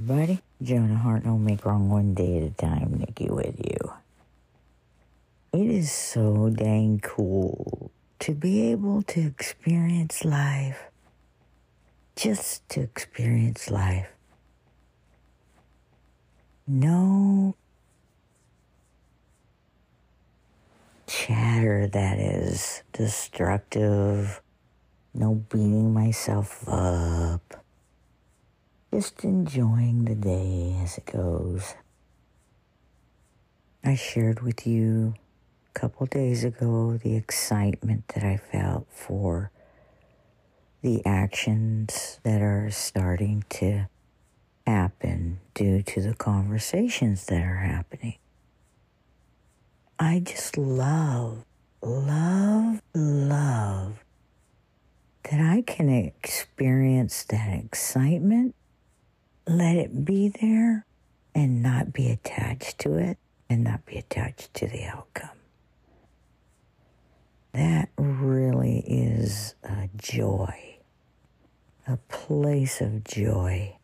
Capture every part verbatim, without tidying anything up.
everybody. Jonah Hart, don't make wrong one day at a time. Nikki with you. It is so dang cool to be able to experience life. Just to experience life. No chatter that is destructive. No beating myself up. Just enjoying the day as it goes. I shared with you a couple days ago the excitement that I felt for the actions that are starting to happen due to the conversations that are happening. I just love, love, love that I can experience that excitement, let it be there, and not be attached to it, and not be attached to the outcome. That really is a joy, a place of joy.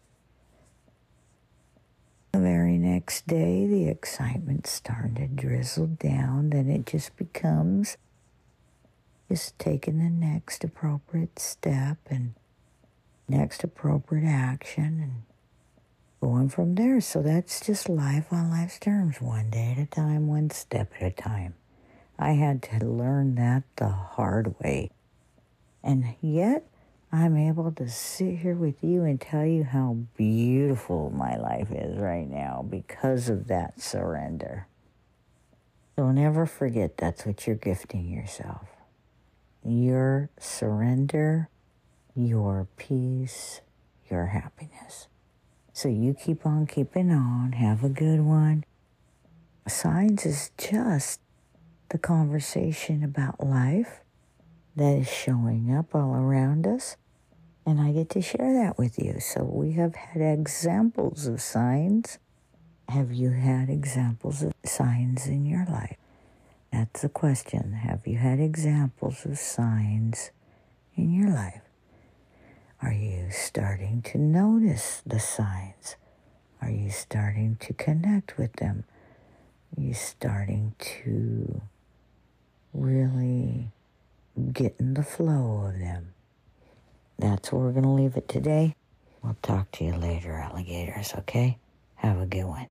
The very next day, the excitement's starting to drizzle down, then it just becomes just taking the next appropriate step and next appropriate action and going from there. So that's just life on life's terms, one day at a time, one step at a time. I had to learn that the hard way. And yet, I'm able to sit here with you and tell you how beautiful my life is right now because of that surrender. So never forget that's what you're gifting yourself. Your surrender, your peace, your happiness. So you keep on keeping on. Have a good one. Signs is just the conversation about life that is showing up all around us. And I get to share that with you. So we have had examples of signs. Have you had examples of signs in your life? That's the question. Have you had examples of signs in your life? Are you starting to notice the signs? Are you starting to connect with them? Are you starting to really get in the flow of them? That's where we're going to leave it today. We'll talk to you later, alligators, okay? Have a good one.